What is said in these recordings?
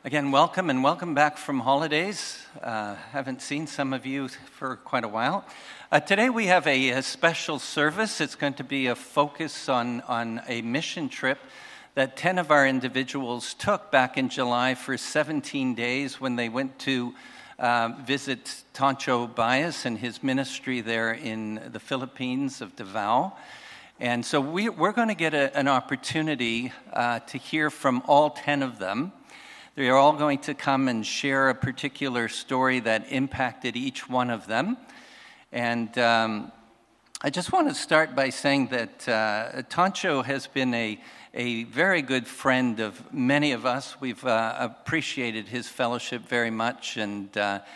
Again, welcome and welcome back from holidays. Haven't seen some of you for quite a while. Today we have a special service. It's going to be a focus on a mission trip that 10 of our individuals took back in July for 17 days when they went to visit Toncho Bias and his ministry there in the Philippines of Davao. And so we're going to get an opportunity to hear from all 10 of them. They're all going to come and share a particular story that impacted each one of them. And I just want to start by saying that Toncho has been a very good friend of many of us. We've appreciated his fellowship very much. And,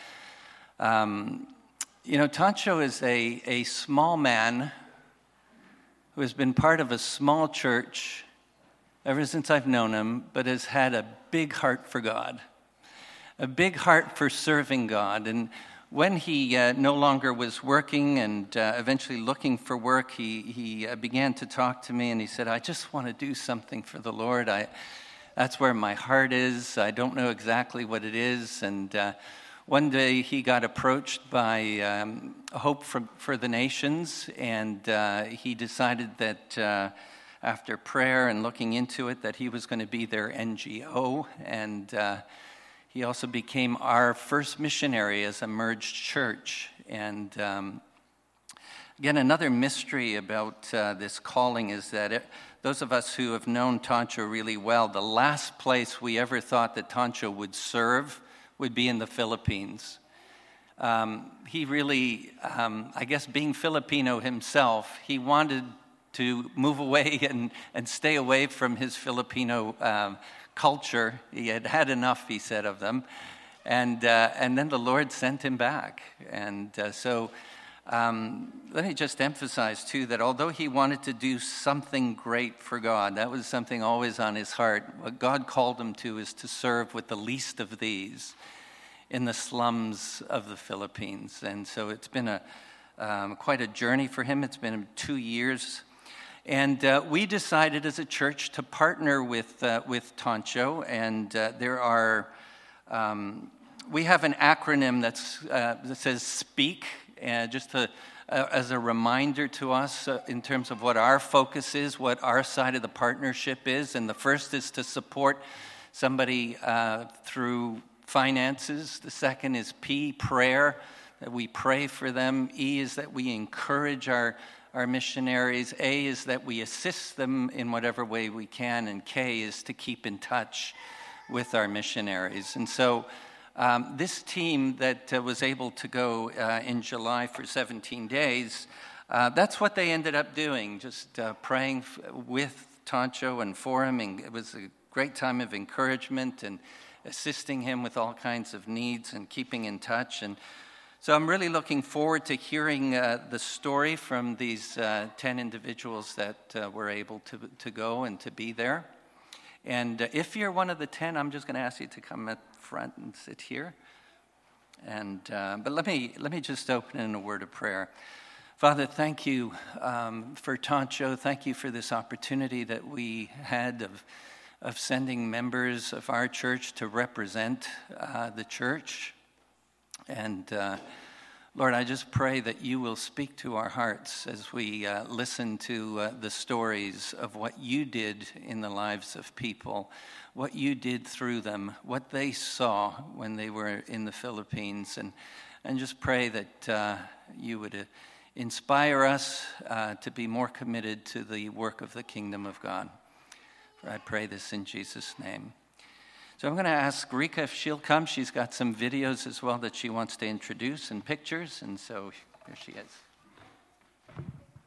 Toncho is a small man who has been part of a small church ever since I've known him, but has had a big heart for God, a big heart for serving God. And when he no longer was working and eventually looking for work, he began to talk to me, and he said, I just want to do something for the Lord. That's where my heart is. I don't know exactly what it is. And one day he got approached by Hope for the Nations, and he decided that after prayer and looking into it, that he was going to be their NGO. And he also became our first missionary as a merged church. And again, another mystery about this calling is that those of us who have known Toncho really well, the last place we ever thought that Toncho would serve would be in the Philippines. He really, I guess being Filipino himself, he wanted to move away and stay away from his Filipino culture. He had had enough, he said, of them. And then the Lord sent him back. And so let me just emphasize, too, that although he wanted to do something great for God, that was something always on his heart, what God called him to is to serve with the least of these in the slums of the Philippines. And so it's been quite a journey for him. It's been 2 years. And we decided as a church to partner with Toncho, and we have an acronym that says SPEAK, just as a reminder to us in terms of what our focus is, what our side of the partnership is. And the first is to support somebody through finances. The second is P, prayer, that we pray for them. E is that we encourage our missionaries. A is that we assist them in whatever way we can. And K is to keep in touch with our missionaries. And so this team that was able to go in July for 17 days, that's what they ended up doing, just praying with Toncho and for him. And it was a great time of encouragement and assisting him with all kinds of needs and keeping in touch. And so I'm really looking forward to hearing the story from these 10 individuals that were able to go and to be there. And if you're one of the 10, I'm just going to ask you to come up front and sit here. And but let me just open in a word of prayer. Father, thank you for Toncho. Thank you for this opportunity that we had of sending members of our church to represent the church. And Lord, I just pray that you will speak to our hearts as we listen to the stories of what you did in the lives of people, what you did through them, what they saw when they were in the Philippines. And just pray that you would inspire us to be more committed to the work of the kingdom of God. For I pray this in Jesus' name. So I'm going to ask Rika if she'll come. She's got some videos as well that she wants to introduce and pictures, and so here she is.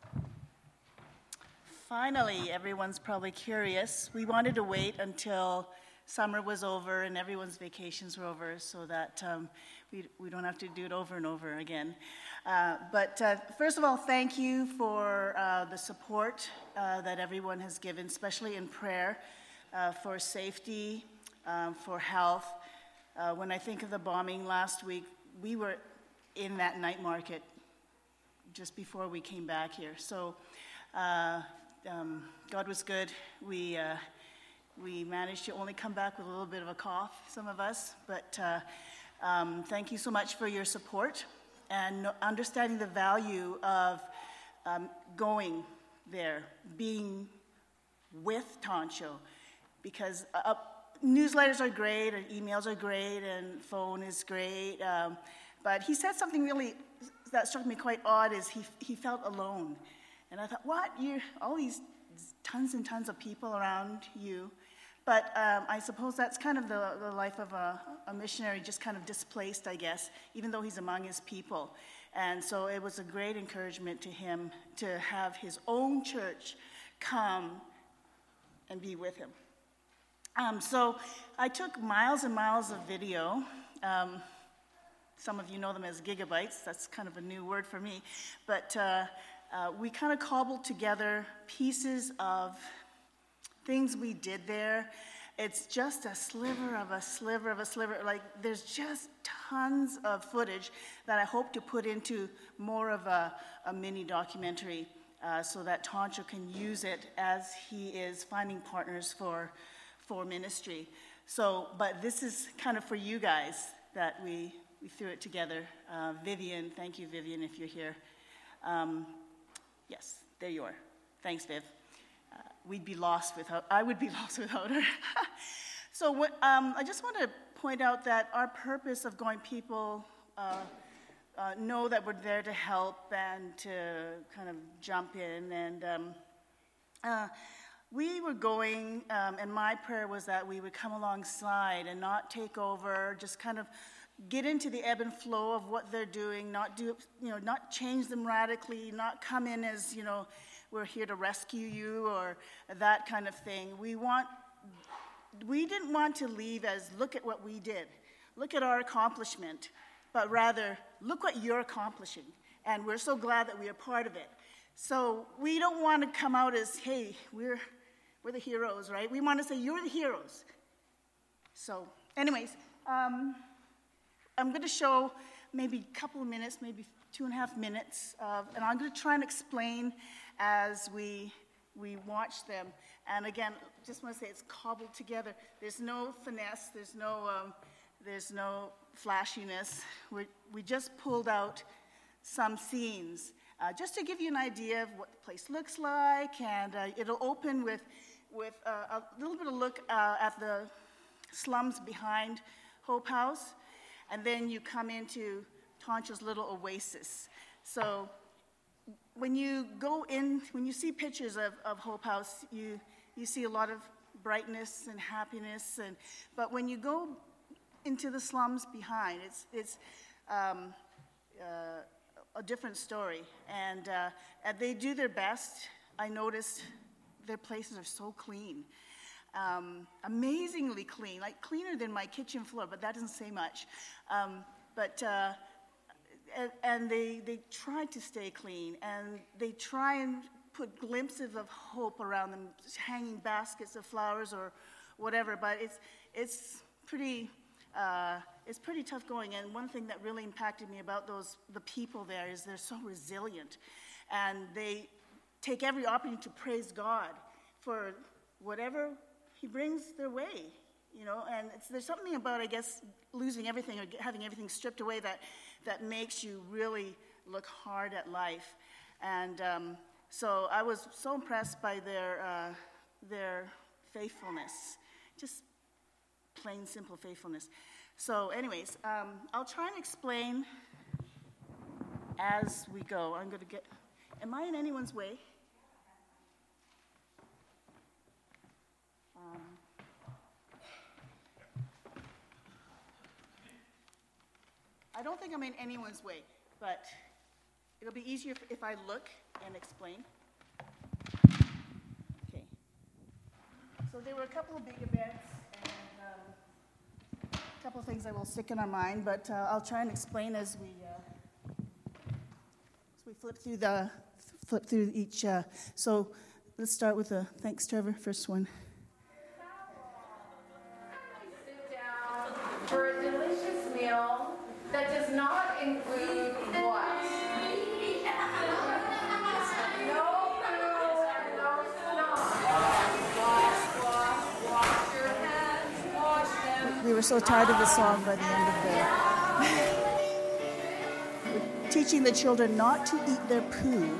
Finally, everyone's probably curious. We wanted to wait until summer was over and everyone's vacations were over so that we don't have to do it over and over again. But first of all, thank you for the support that everyone has given, especially in prayer, for safety, for health. When I think of the bombing last week, we were in that night market just before we came back here. So God was good. We We managed to only come back with a little bit of a cough, some of us, but thank you so much for your support and understanding the value of going there, being with Toncho, because newsletters are great, and emails are great, and phone is great, but he said something really that struck me quite odd, is he felt alone. And I thought, what? All these tons and tons of people around you. But I suppose that's kind of the life of a missionary, just kind of displaced, I guess, even though he's among his people. And so it was a great encouragement to him to have his own church come and be with him. So I took miles and miles of video. Some of you know them as gigabytes. That's kind of a new word for me. But we kind of cobbled together pieces of things we did there. It's just a sliver of a sliver of a sliver. Like, there's just tons of footage that I hope to put into more of a mini documentary so that Toncho can use it as he is finding partners for ministry. So, but this is kind of for you guys that we threw it together. Vivian, thank you, Vivian, if you're here. Yes, there you are. Thanks, Viv. I would be lost without her. So I just want to point out that our purpose of going, people know that we're there to help and to kind of jump in. And we were going, and my prayer was that we would come alongside and not take over, just kind of get into the ebb and flow of what they're doing, not change them radically, not come in as, we're here to rescue you or that kind of thing. We didn't want to leave as, look at what we did, look at our accomplishment, but rather, look what you're accomplishing. And we're so glad that we are part of it. So we don't want to come out as, hey, we're the heroes, right? We want to say, you're the heroes. So anyways, I'm going to show maybe a couple of minutes, maybe 2.5 minutes, and I'm going to try and explain as we watch them. And again, just want to say it's cobbled together. There's no finesse. There's no flashiness. We just pulled out some scenes just to give you an idea of what the place looks like, and it'll open with a little bit of look at the slums behind Hope House, and then you come into Toncho's little oasis. So when you go in, when you see pictures of Hope House, you see a lot of brightness and happiness, but when you go into the slums behind, it's a different story, and they do their best. I noticed their places are so clean, amazingly clean, like cleaner than my kitchen floor, but that doesn't say much. And they try to stay clean, and they try and put glimpses of hope around them, hanging baskets of flowers or whatever. But it's pretty tough going. And one thing that really impacted me about the people there is they're so resilient, and they take every opportunity to praise God for whatever He brings their way. And there's something about, I guess, losing everything or having everything stripped away that makes you really look hard at life. And so I was so impressed by their faithfulness, just plain, simple faithfulness. So anyways, I'll try and explain as we go. Am I in anyone's way? I don't think I'm in anyone's way, but it'll be easier if I look and explain. Okay. So there were a couple of big events and a couple of things that will stick in our mind, but I'll try and explain as we flip through each. So let's start with thanks, Trevor. First one. Sit down for a delicious meal that does not include what? No food, no snacks. we were so tired of the song by the end of the... Teaching the children not to eat their poo.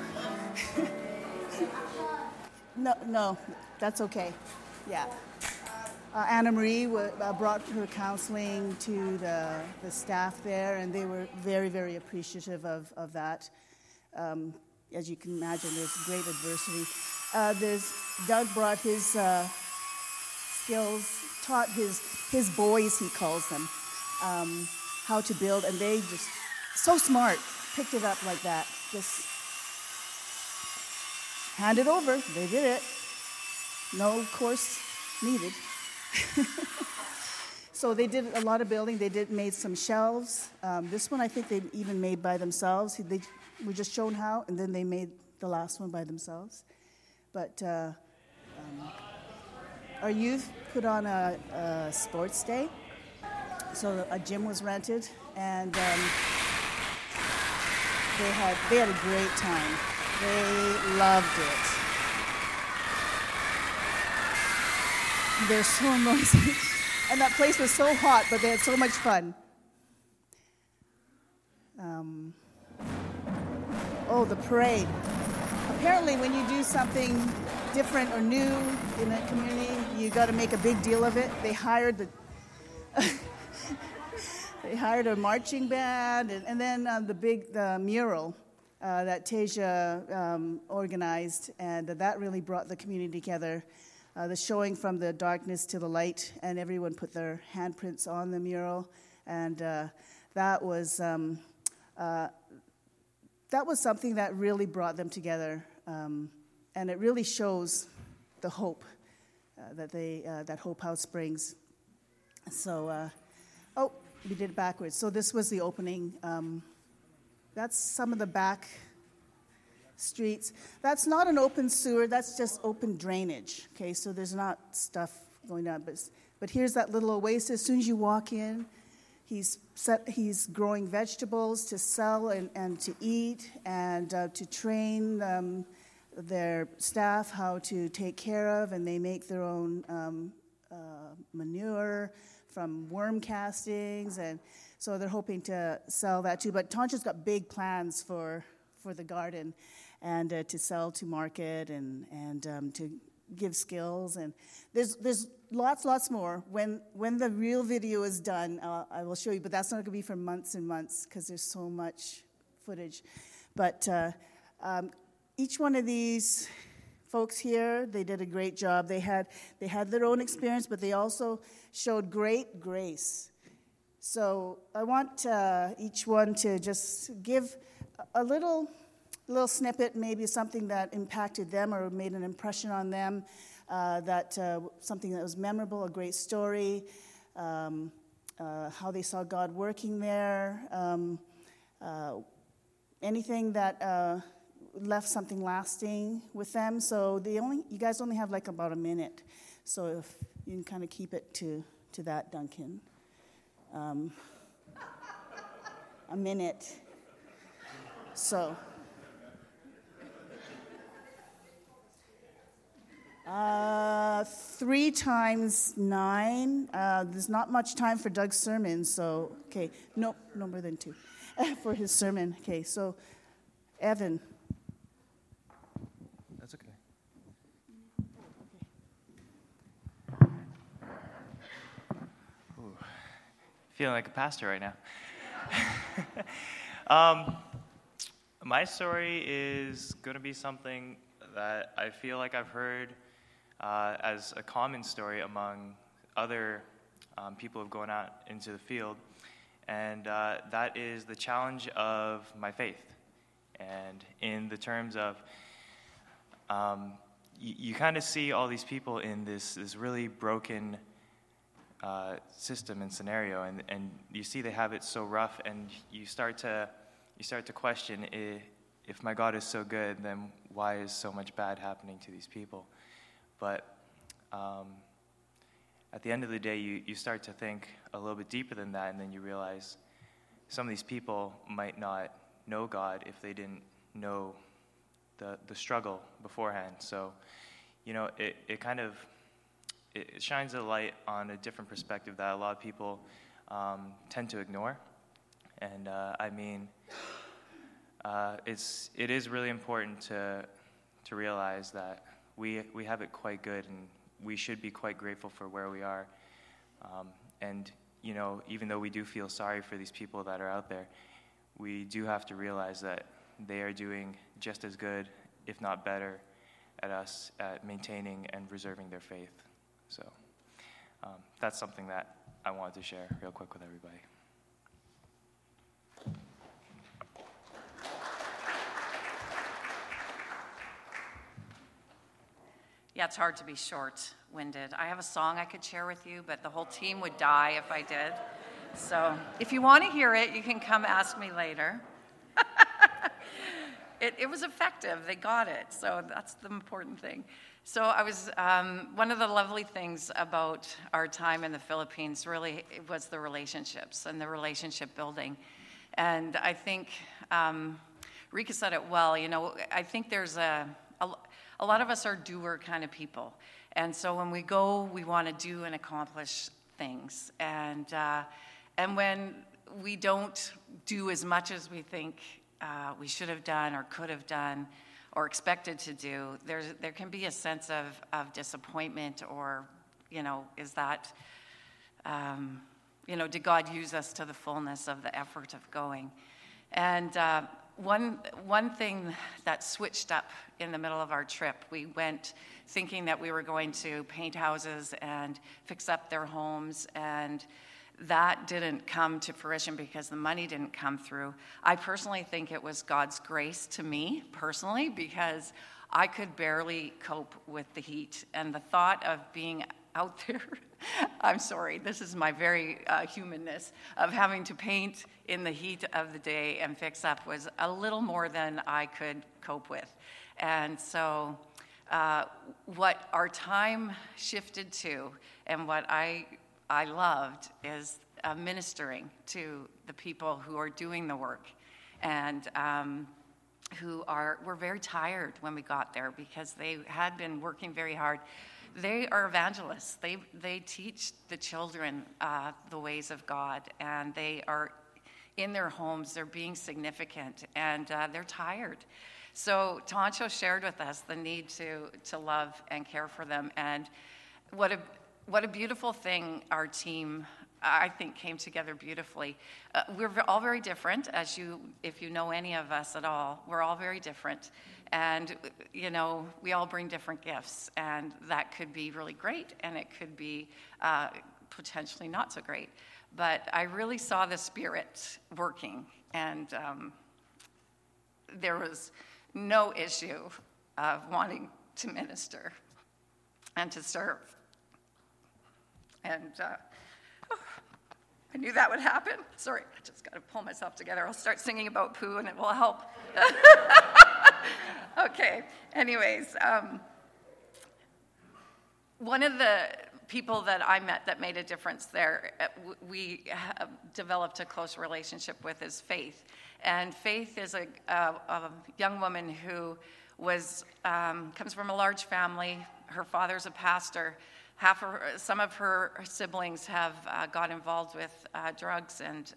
No, that's okay. Yeah. Anna Marie brought her counseling to the staff there, and they were very, very appreciative of that. As you can imagine, there's great adversity. Doug brought his skills, taught his boys, he calls them, how to build, and they just, so smart, picked it up like that. Just hand it over. They did it. No course needed. So they did a lot of building. They made some shelves. This one I think they even made by themselves. They were just shown how, and then they made the last one by themselves. But our youth put on a sports day. So a gym was rented, and they had a great time. They loved it. They're so noisy. And that place was so hot, but they had so much fun. The parade. Apparently, when you do something different or new in a community, you got to make a big deal of it. They hired a marching band, and then the mural that Tasia organized, and that really brought the community together. The showing from the darkness to the light, and everyone put their handprints on the mural, and that was something that really brought them together, and it really shows the hope that Hope House brings. So, we did it backwards. So this was the opening. That's some of the back streets. That's not an open sewer, that's just open drainage. Okay, so there's not stuff going on. But here's that little oasis. As soon as you walk in, he's growing vegetables to sell and to eat, and to train their staff how to take care of, and they make their own manure from worm castings, and so they're hoping to sell that too. But Tanja's got big plans for the garden, and to sell to market, and to give skills, and there's lots more. When the real video is done, I will show you, but that's not going to be for months and months because there's so much footage. But each one of these folks here, they did a great job. They had their own experience, but they also showed great grace. So I want each one to just give a little snippet, maybe something that impacted them or made an impression on them, something that was memorable, a great story, how they saw God working there, anything that left something lasting with them. So you guys only have like about a minute, so if you can kind of keep it to that, Duncan. A minute. So. 3 times 9. There's not much time for Doug's sermon, so, okay. No more than 2 for his sermon. Okay, so, Evan. That's okay. Ooh, feeling like a pastor right now. My story is going to be something that I feel like I've heard as a common story among other people who've gone out into the field, and that is the challenge of my faith. And in the terms of, you kind of see all these people in this really broken system and scenario, and you see they have it so rough, and you start to question, if my God is so good, then why is so much bad happening to these people? But at the end of the day, you start to think a little bit deeper than that, and then you realize some of these people might not know God if they didn't know the struggle beforehand. So, it kind of it shines a light on a different perspective that a lot of people tend to ignore. And it is really important to realize that we have it quite good, and we should be quite grateful for where we are. And even though we do feel sorry for these people that are out there, we do have to realize that they are doing just as good, if not better, at maintaining and preserving their faith. So that's something that I wanted to share real quick with everybody. Yeah, it's hard to be short-winded. I have a song I could share with you, but the whole team would die if I did. So if you want to hear it, you can come ask me later. It was effective. They got it. So that's the important thing. So I was, one of the lovely things about our time in the Philippines really was the relationships and the relationship building. And I think Rika said it well. I think there's a lot of us are doer kind of people. And so when we go, we want to do and accomplish things. And when we don't do as much as we think we should have done or could have done or expected to do, there can be a sense of disappointment, or, is that, did God use us to the fullness of the effort of going? And one thing that switched up in the middle of our trip, we went thinking that we were going to paint houses and fix up their homes, and that didn't come to fruition because the money didn't come through. I personally think it was God's grace to me personally, because I could barely cope with the heat, and the thought of being out there, I'm sorry, this is my very humanness, of having to paint in the heat of the day and fix up was a little more than I could cope with. And so what our time shifted to, and what I loved, is ministering to the people who are doing the work, and were very tired when we got there because they had been working very hard. They are evangelists. They teach the children the ways of God, and they are in their homes. They're being significant, and they're tired. So Tancho shared with us the need to love and care for them, and what a beautiful thing our team, I think, came together beautifully. We're all very different, if you know any of us at all. We're all very different, and we all bring different gifts, and that could be really great, and it could be potentially not so great. But I really saw the Spirit working, and there was no issue of wanting to minister and to serve. And I knew that would happen. Sorry, I just got to pull myself together. I'll start singing about poo and it will help. Okay, anyways, one of the people that I met that made a difference there, we developed a close relationship with, is Faith. And Faith is a young woman who comes from a large family. Her father's a pastor. Some of her siblings have got involved with drugs and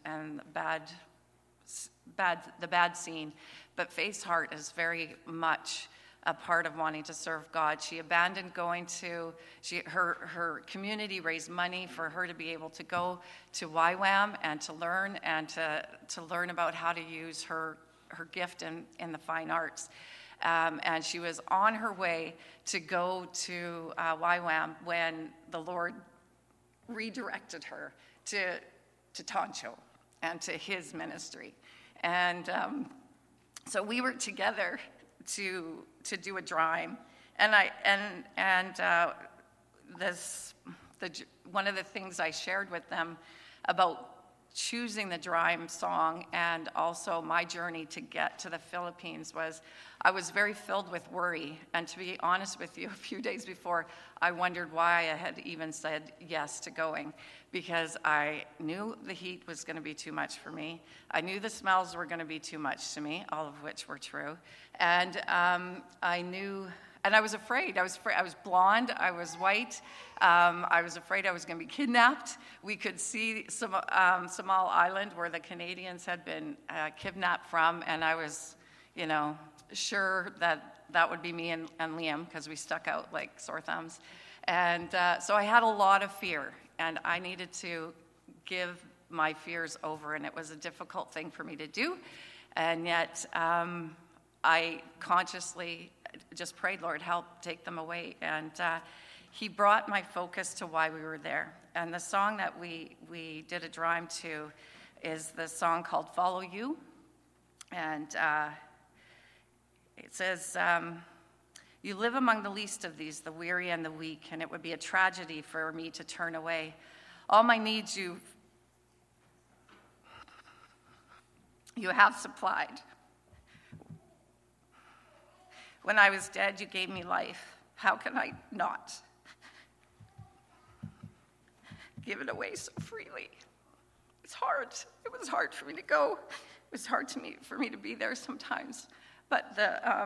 the bad scene, but Faith's heart is very much a part of wanting to serve God. She abandoned going to, her community raised money for her to be able to go to YWAM and to learn about how to use her gift in the fine arts. And she was on her way to go to YWAM when the Lord redirected her to Tancho and to his ministry. And so we were together to do a Drime, and one of the things I shared with them about choosing the Drime song and also my journey to get to the Philippines was I was very filled with worry. And to be honest with you, a few days before, I wondered why I had even said yes to going, because I knew the heat was going to be too much for me. I knew the smells were going to be too much to me, all of which were true. And I knew And I was afraid. I was blonde. I was white. I was afraid I was going to be kidnapped. We could see Somal Island, where the Canadians had been kidnapped from, and I was, sure that would be me and Liam, because we stuck out like sore thumbs. And so I had a lot of fear, and I needed to give my fears over, and it was a difficult thing for me to do. And yet I consciously just prayed, Lord, help take them away. And he brought my focus to why we were there. And the song that we did a drawing to is the song called Follow You. And it says, you live among the least of these, the weary and the weak, and it would be a tragedy for me to turn away. All my needs you have supplied. When I was dead, you gave me life. How can I not give it away so freely? It's hard. It was hard for me to go. It was hard for me to be there sometimes. But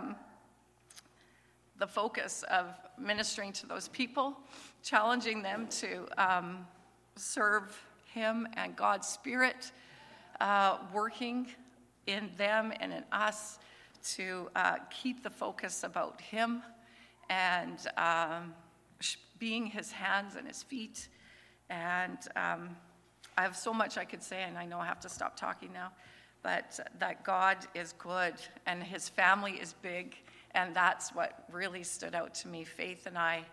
the focus of ministering to those people, challenging them to serve him and God's Spirit, working in them and in us to keep the focus about him and being his hands and his feet. And I have so much I could say, and I know I have to stop talking now, but that God is good and his family is big, and that's what really stood out to me. Faith and I,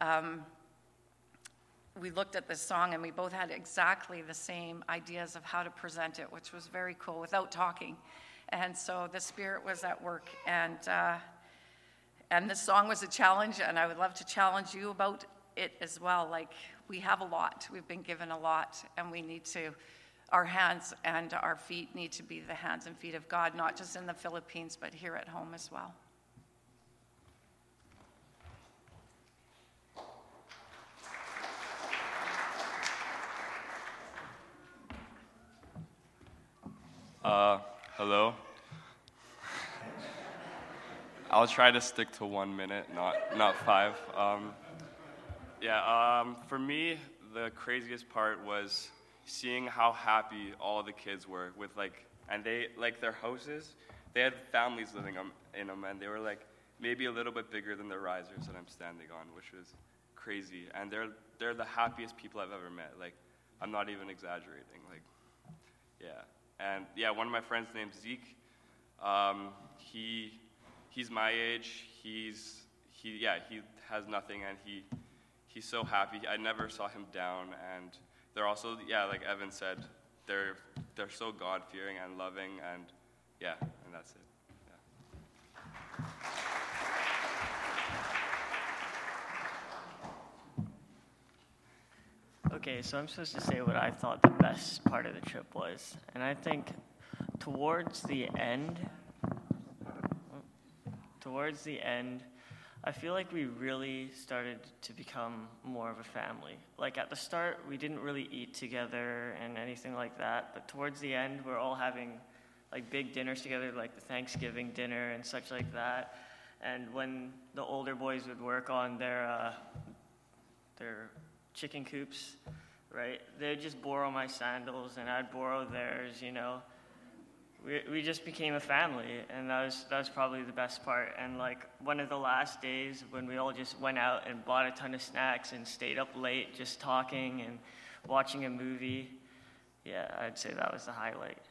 we looked at this song and we both had exactly the same ideas of how to present it, which was very cool without talking. And so the Spirit was at work, and the song was a challenge, and I would love to challenge you about it as well. Like, we have a lot. We've been given a lot, and we need to, our hands and our feet need to be the hands and feet of God, not just in the Philippines, but here at home as well. Hello. I'll try to stick to 1 minute, not 5. For me, the craziest part was seeing how happy all the kids were with and they their houses. They had families living in them, and they were maybe a little bit bigger than the risers that I'm standing on, which was crazy. And they're the happiest people I've ever met. I'm not even exaggerating. And one of my friends named Zeke. He's my age. He has nothing, and he's so happy. I never saw him down, and they're also like Evan said, they're so God-fearing and loving, and that's it. Okay, so I'm supposed to say what I thought the best part of the trip was. And I think towards the end, I feel like we really started to become more of a family. At the start, we didn't really eat together and anything like that. But towards the end, we're all having big dinners together, like the Thanksgiving dinner and such like that. And when the older boys would work on their chicken coops, right? They'd just borrow my sandals and I'd borrow theirs, We just became a family, and that was probably the best part. And one of the last days when we all just went out and bought a ton of snacks and stayed up late just talking and watching a movie, I'd say that was the highlight.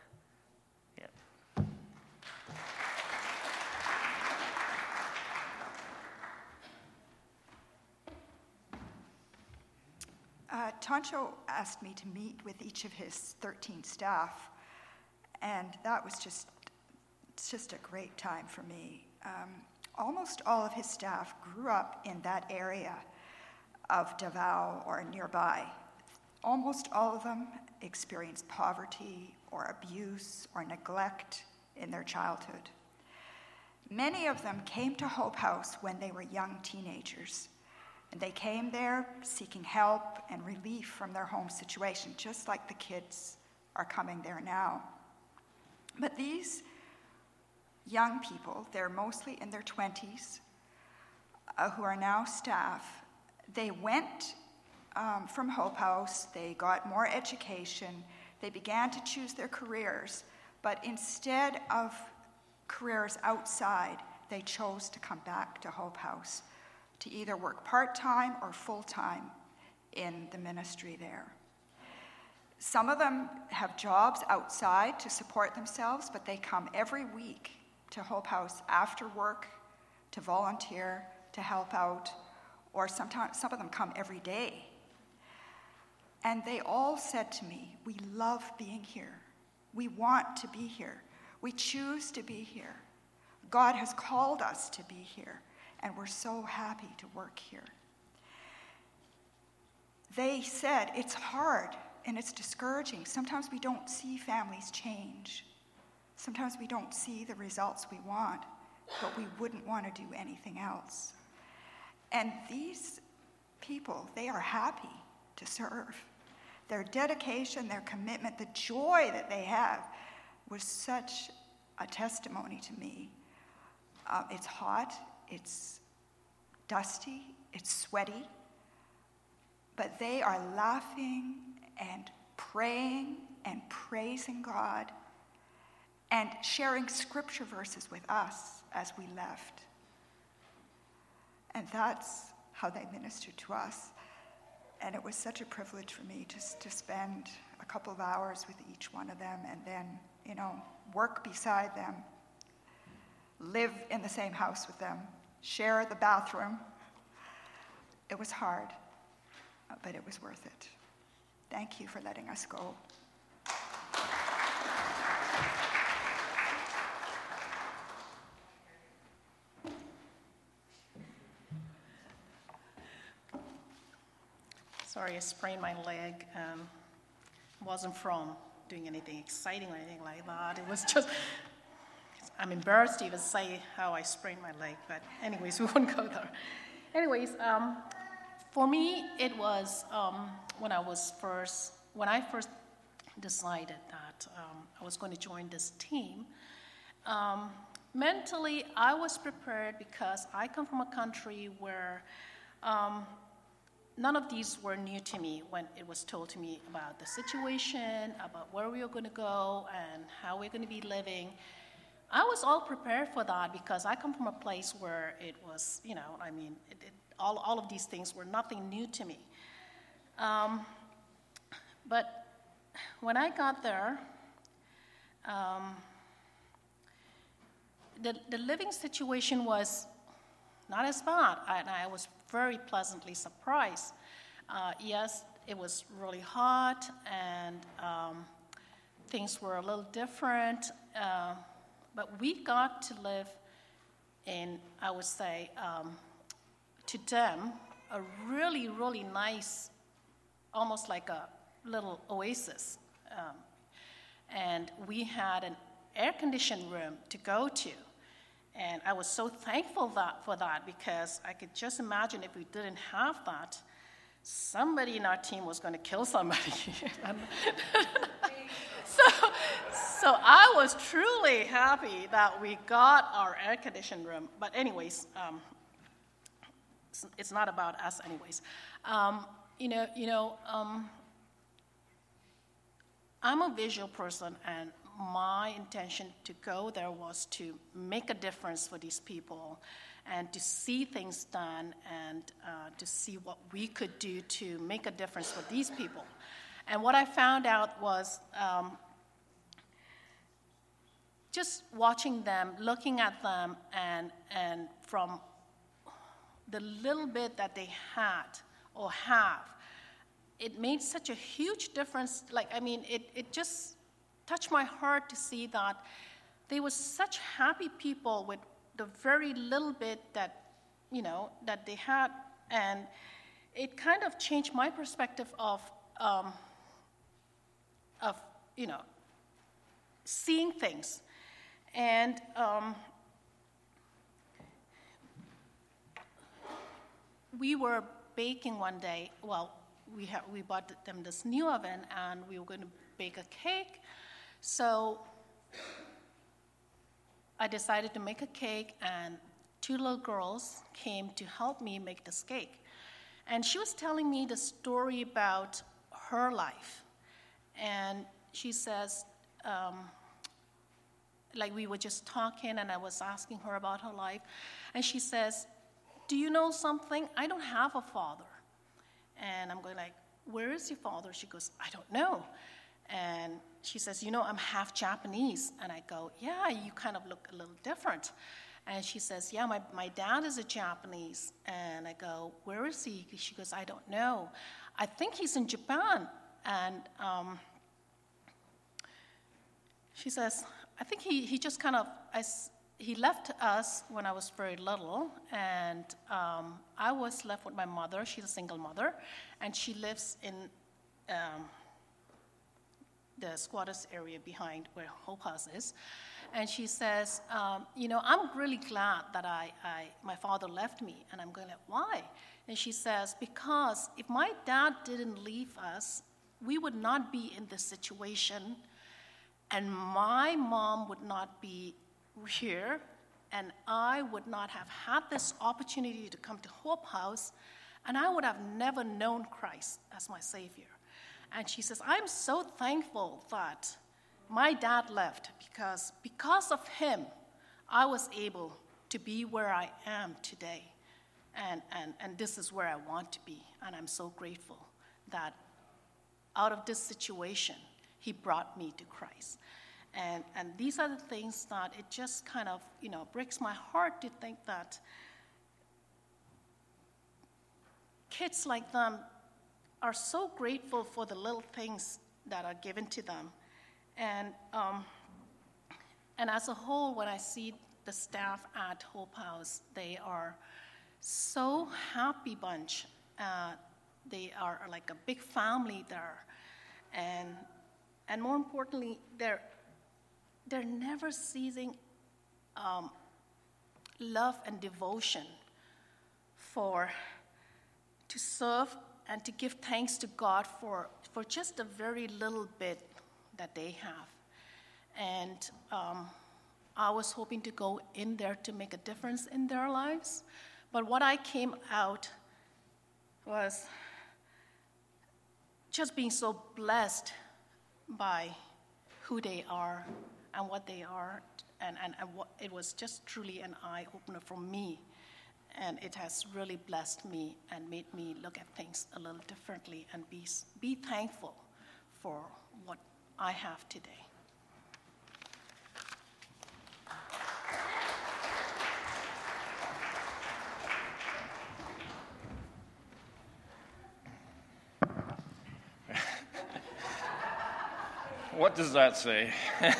Toncho asked me to meet with each of his 13 staff, and that was just a great time for me. Almost all of his staff grew up in that area of Davao or nearby. Almost all of them experienced poverty or abuse or neglect in their childhood. Many of them came to Hope House when they were young teenagers. And they came there seeking help and relief from their home situation, just like the kids are coming there now. But these young people, they're mostly in their 20s, who are now staff, they went from Hope House, they got more education, they began to choose their careers, but instead of careers outside, they chose to come back to Hope House to either work part-time or full-time in the ministry there. Some of them have jobs outside to support themselves, but they come every week to Hope House after work to volunteer, to help out, or sometimes some of them come every day. And they all said to me, "We love being here. We want to be here. We choose to be here. God has called us to be here, and we're so happy to work here." They said, "It's hard and it's discouraging. Sometimes we don't see families change. Sometimes we don't see the results we want, but we wouldn't want to do anything else." And these people, they are happy to serve. Their dedication, their commitment, the joy that they have was such a testimony to me. It's hot, it's dusty, it's sweaty, but they are laughing and praying and praising God and sharing scripture verses with us as we left. And that's how they ministered to us. And it was such a privilege for me to spend a couple of hours with each one of them and then, work beside them, live in the same house with them, share the bathroom. It was hard, but it was worth it. Thank you for letting us go. Sorry, I sprained my leg. Wasn't from doing anything exciting or anything like that. It was just, I'm embarrassed to even say how I sprained my leg, but anyways, we won't go there. Anyways, for me, it was when I first decided that I was going to join this team. Mentally, I was prepared because I come from a country where none of these were new to me when it was told to me about the situation, about where we were going to go, and how we're going to be living. I was all prepared for that because I come from a place where it was, all of these things were nothing new to me. But when I got there, the living situation was not as bad, and I was very pleasantly surprised. Yes, it was really hot, and things were a little different, but we got to live in, I would say, to them, a really, really nice, almost like a little oasis. And we had an air-conditioned room to go to. And I was so thankful for that because I could just imagine if we didn't have that, somebody in our team was going to kill somebody. So I was truly happy that we got our air-conditioned room. But anyways, it's not about us anyways. I'm a visual person, and my intention to go there was to make a difference for these people and to see things done and to see what we could do to make a difference for these people. And what I found out was just watching them, looking at them, and from the little bit that they had or have, it made such a huge difference. It just touched my heart to see that they were such happy people with the very little bit that they had, and it kind of changed my perspective of seeing things. And we were baking one day. Well, we bought them this new oven, and we were going to bake a cake. So I decided to make a cake and 2 little girls came to help me make this cake. And she was telling me the story about her life. And she says, like we were just talking and I was asking her about her life. And she says, do you know something? I don't have a father. And I'm going like, where is your father? She goes, I don't know. And she says, you know, I'm half Japanese. And I go, yeah, you kind of look a little different. And she says, yeah, my dad is a Japanese. And I go, where is he? She goes, I don't know. I think he's in Japan. And she says, I think he just kind of, he left us when I was very little. And I was left with my mother. She's a single mother. And she lives in the squatters area behind where Hope House is. And she says, you know, I'm really glad that my father left me. And I'm going like, why? And she says, because if my dad didn't leave us, we would not be in this situation. And my mom would not be here. And I would not have had this opportunity to come to Hope House. And I would have never known Christ as my Savior. And she says, I'm so thankful that my dad left because of him, I was able to be where I am today. And this is where I want to be. And I'm so grateful that out of this situation, he brought me to Christ. And these are the things that it just kind of, you know, breaks my heart to think that kids like them are so grateful for the little things that are given to them. And as a whole, when I see the staff at Hope House, they are so happy bunch. They are like a big family there. And more importantly, they're never ceasing love and devotion to serve and to give thanks to God for just a very little bit that they have. And I was hoping to go in there to make a difference in their lives. But what I came out was just being so blessed by who they are and what they are. And what, it was just truly an eye-opener for me. And it has really blessed me and made me look at things a little differently and be thankful for what I have today. What does that say?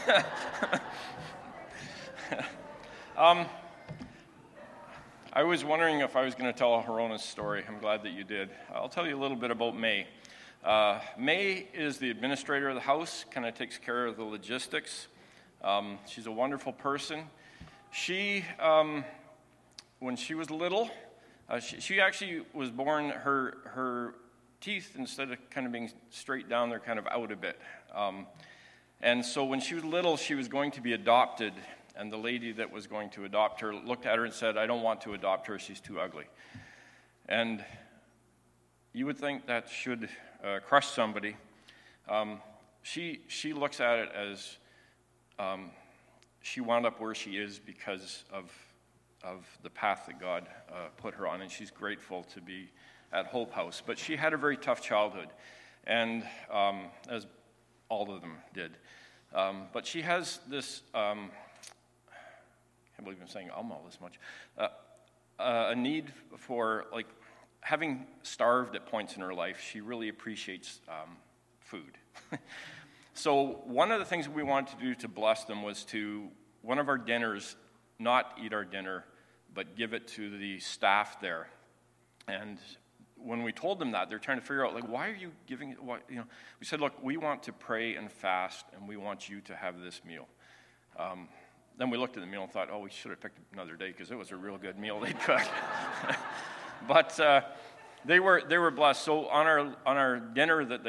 I was wondering if I was going to tell Horona's story. I'm glad that you did. I'll tell you a little bit about May. May is the administrator of the house, kind of takes care of the logistics. She's a wonderful person. She, when she was little, she actually was born, her teeth, instead of kind of being straight down, they're kind of out a bit. And so when she was little, she was going to be adopted. And the lady that was going to adopt her looked at her and said, I don't want to adopt her, she's too ugly. And you would think that should crush somebody. She looks at it as she wound up where she is because of the path that God put her on, and she's grateful to be at Hope House. But she had a very tough childhood, and as all of them did. But she has this... I can't believe I'm saying all this much. A need for, like, having starved at points in her life, she really appreciates food. So one of the things we wanted to do to bless them was to, one of our dinners, not eat our dinner, but give it to the staff there. And when we told them that, they're trying to figure out, like, why are you giving it? Why, we said, look, we want to pray and fast, and we want you to have this meal. Then we looked at the meal and thought, we should have picked another day because it was a real good meal they cooked. But they were blessed. So on our dinner that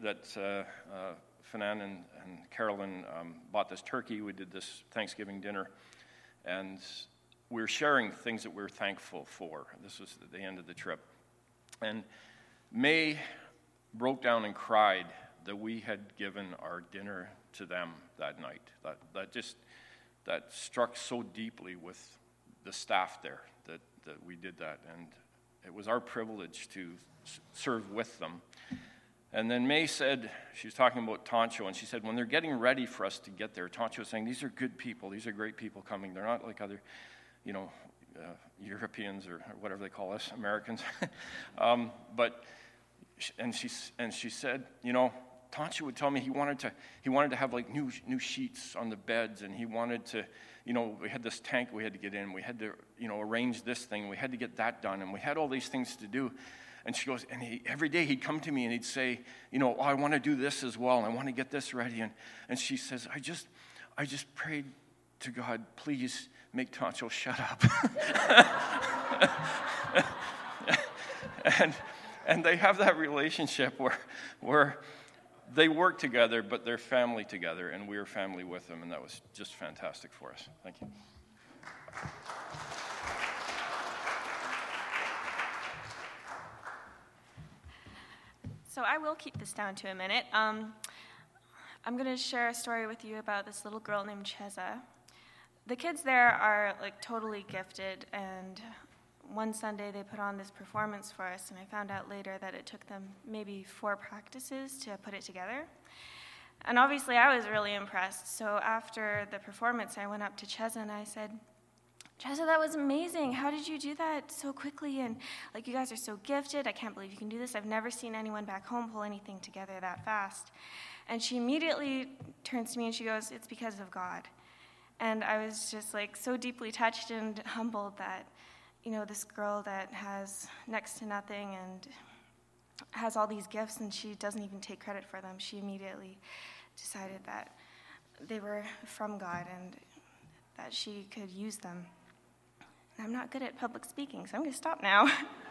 Fanan and Carolyn bought this turkey, we did this Thanksgiving dinner, and we were sharing things that we were thankful for. This was at the end of the trip. And May broke down and cried that we had given our dinner to them that night. That struck so deeply with the staff there that we did that. And it was our privilege to serve with them. And then May said, she was talking about Toncho, and she said, when they're getting ready for us to get there, Toncho was saying, these are good people. These are great people coming. They're not like other, Europeans or whatever they call us, Americans. And she said, Toncho would tell me he wanted to have like new sheets on the beds, and he wanted to, we had this tank we had to get in. We had to, arrange this thing. We had to get that done, and we had all these things to do. And she goes, and every day he'd come to me and he'd say, I want to do this as well, and I want to get this ready. And she says, I just prayed to God, please make Toncho shut up. and they have that relationship where they work together, but they're family together, and we are family with them, and that was just fantastic for us. Thank you. So I will keep this down to a minute. I'm going to share a story with you about this little girl named Cheza. The kids there are like totally gifted, and one Sunday they put on this performance for us, and I found out later that it took them maybe 4 practices to put it together. And obviously I was really impressed. So after the performance, I went up to Cheza and I said, Cheza, that was amazing. How did you do that so quickly? And you guys are so gifted. I can't believe you can do this. I've never seen anyone back home pull anything together that fast. And she immediately turns to me and she goes, it's because of God. And I was just so deeply touched and humbled that, this girl that has next to nothing and has all these gifts and she doesn't even take credit for them. She immediately decided that they were from God and that she could use them. And I'm not good at public speaking, so I'm going to stop now.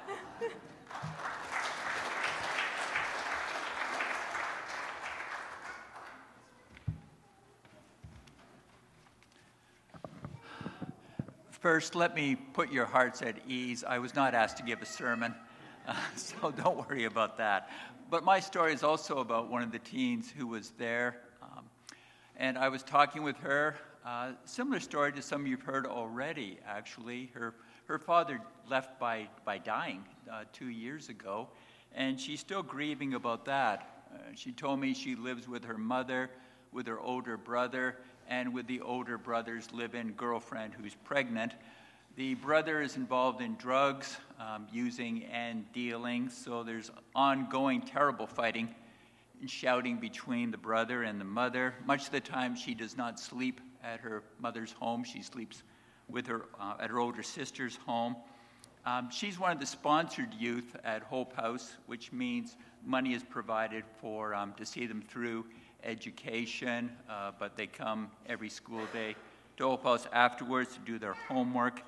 First, let me put your hearts at ease. I was not asked to give a sermon, so don't worry about that. But my story is also about one of the teens who was there, and I was talking with her. Similar story to some you've heard already, actually. Her father left by dying 2 years ago, and she's still grieving about that. She told me she lives with her mother, with her older brother, and with the older brother's live-in girlfriend who's pregnant. The brother is involved in drugs, using and dealing, so there's ongoing terrible fighting and shouting between the brother and the mother. Much of the time she does not sleep at her mother's home. She sleeps with her at her older sister's home. She's one of the sponsored youth at Hope House, which means money is provided for to see them through education, but they come every school day to Hope House afterwards to do their homework.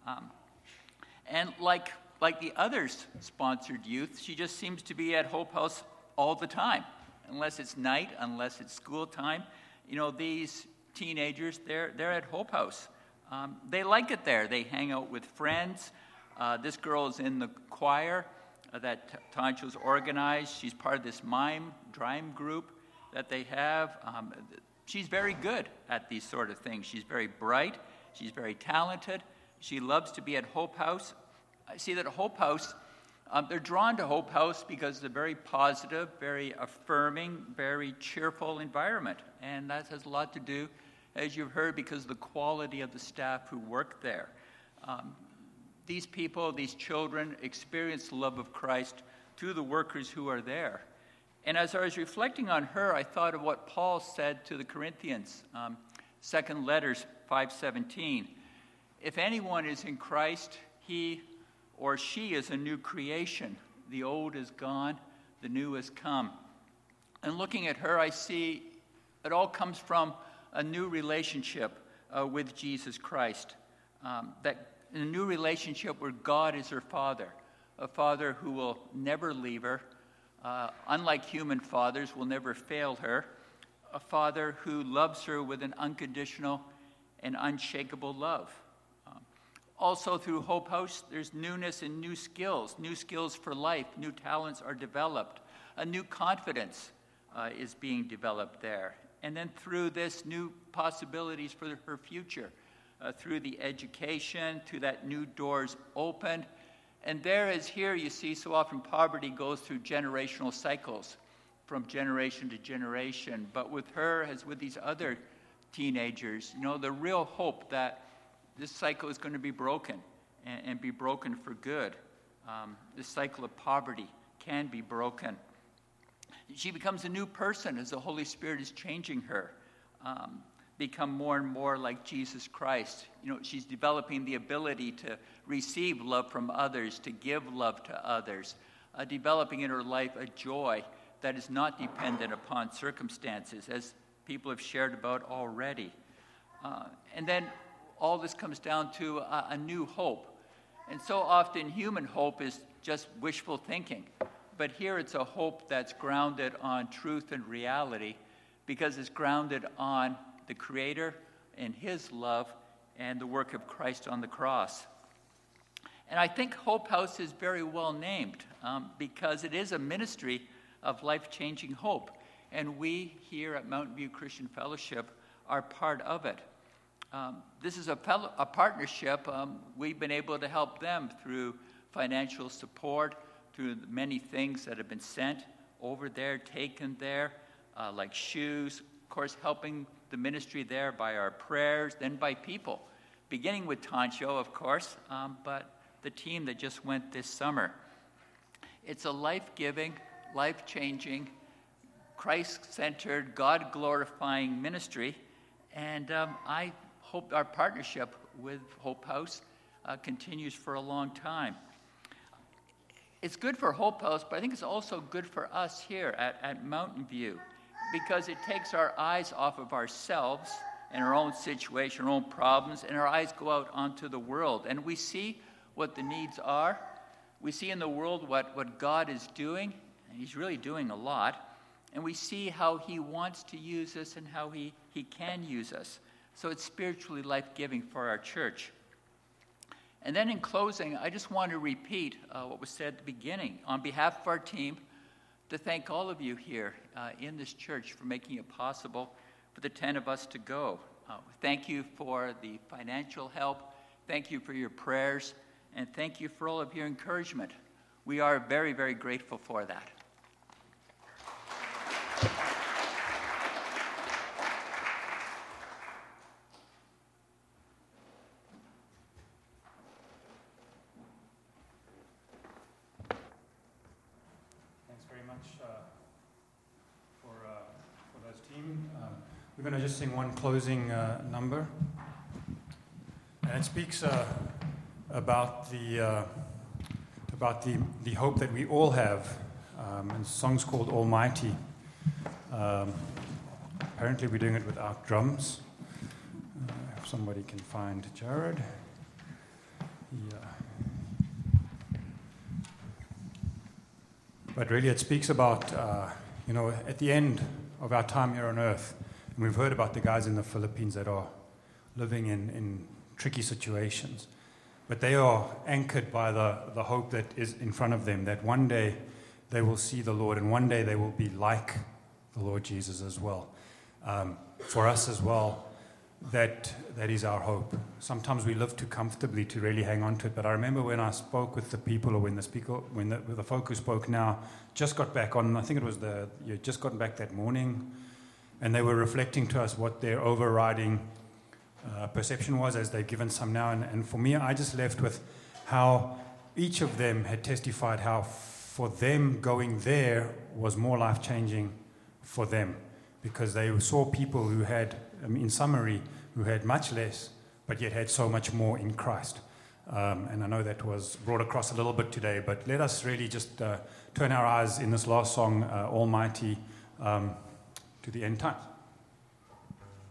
And like the others sponsored youth, she just seems to be at Hope House all the time, unless it's night, unless it's school time. These teenagers, they're at Hope House. They like it there. They hang out with friends. This girl is in the choir that Toncho's organized. She's part of this drime group that they have. She's very good at these sort of things. She's very bright. She's very talented. She loves to be at Hope House. I see that at Hope House, they're drawn to Hope House because it's a very positive, very affirming, very cheerful environment. And that has a lot to do, as you've heard, because of the quality of the staff who work there. These people, these children, experience the love of Christ through the workers who are there. And as I was reflecting on her, I thought of what Paul said to the Corinthians, 2 Letters 5:17. If anyone is in Christ, he or she is a new creation. The old is gone, the new has come. And looking at her, I see it all comes from a new relationship with Jesus Christ. That a new relationship where God is her father, a father who will never leave her, unlike human fathers, will never fail her, a father who loves her with an unconditional and unshakable love. Also through Hope House, there's newness and new skills for life, new talents are developed, a new confidence is being developed there. And then through this, new possibilities for her future, through the education, through that new doors opened. And there, as here, you see so often poverty goes through generational cycles from generation to generation. But with her, as with these other teenagers, the real hope that this cycle is going to be broken and be broken for good. This cycle of poverty can be broken. She becomes a new person as the Holy Spirit is changing her, become more and more like Jesus Christ. She's developing the ability to receive love from others, to give love to others, developing in her life a joy that is not dependent upon circumstances, as people have shared about already. And then all this comes down to a new hope. And so often human hope is just wishful thinking. But here it's a hope that's grounded on truth and reality, because it's grounded on the Creator and His love and the work of Christ on the cross. And I think Hope House is very well named because it is a ministry of life-changing hope. And we here at Mountain View Christian Fellowship are part of it. This is a partnership. We've been able to help them through financial support, through the many things that have been sent over there, taken there, like shoes, of course, helping the ministry there by our prayers, then by people, beginning with Tancho, of course, but the team that just went this summer. It's a life-giving, life-changing, Christ-centered, God-glorifying ministry, and I hope our partnership with Hope House continues for a long time. It's good for Hope House, but I think it's also good for us here at Mountain View, because it takes our eyes off of ourselves and our own situation, our own problems, and our eyes go out onto the world. And we see what the needs are. We see in the world what God is doing, and He's really doing a lot. And we see how He wants to use us and how He can use us. So it's spiritually life-giving for our church. And then in closing, I just want to repeat what was said at the beginning. On behalf of our team, to thank all of you here in this church for making it possible for the 10 of us to go. Thank you for the financial help. Thank you for your prayers. And thank you for all of your encouragement. We are very, very grateful for that. We're going to just sing one closing number, and it speaks about the hope that we all have. And the song's called Almighty. Apparently, we're doing it without drums. If somebody can find Jared. But really, it speaks about at the end of our time here on earth. And we've heard about the guys in the Philippines that are living in tricky situations. But they are anchored by the hope that is in front of them, that one day they will see the Lord, and one day they will be like the Lord Jesus as well. For us as well, that is our hope. Sometimes we live too comfortably to really hang on to it. But I remember when I spoke with the people, or when the folk who spoke now just got back on, I think it was you just gotten back that morning, and they were reflecting to us what their overriding perception was as they've given some now. And for me, I just left with how each of them had testified how for them going there was more life-changing for them, because they saw people who had, in summary, who had much less, but yet had so much more in Christ. And I know that was brought across a little bit today, but let us really just turn our eyes in this last song, Almighty, to the end times.